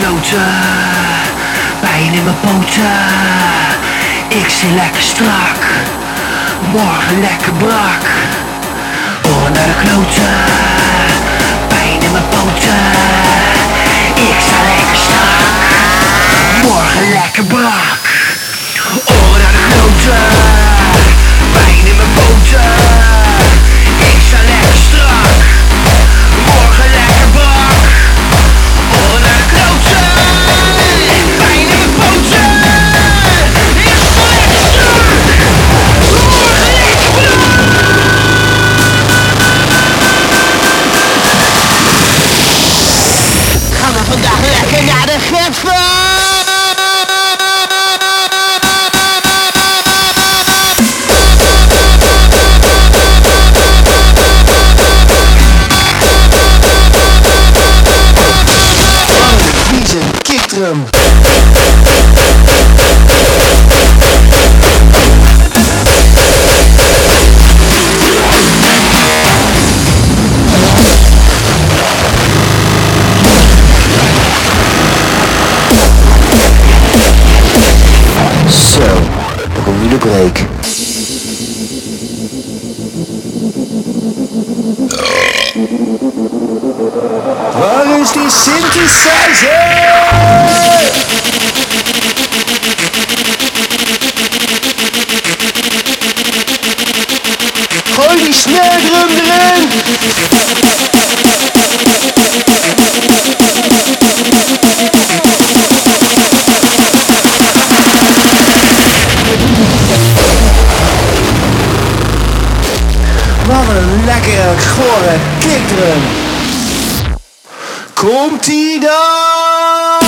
kloten, pijn in mijn poten. Ik zit lekker strak, morgen lekker brak. Oren naar de kloten, pijn in mijn poten. Ik sta lekker strak, morgen lekker brak. Oren naar de kloten, pijn in mijn poten. Ik sta lekker strak, morgen lekker brak. Oren naar de kloten, pijn in mijn poten. Ik sta lekker strak, morgen lekker brak. Gaan we vandaag lekker naar de Geffen? Kickdrum. Zo, begon nu de break. Waar is die synthesizer? Gooi die snare drum erin! Wat een lekkere, gore kickdrum! Komt-ie dan!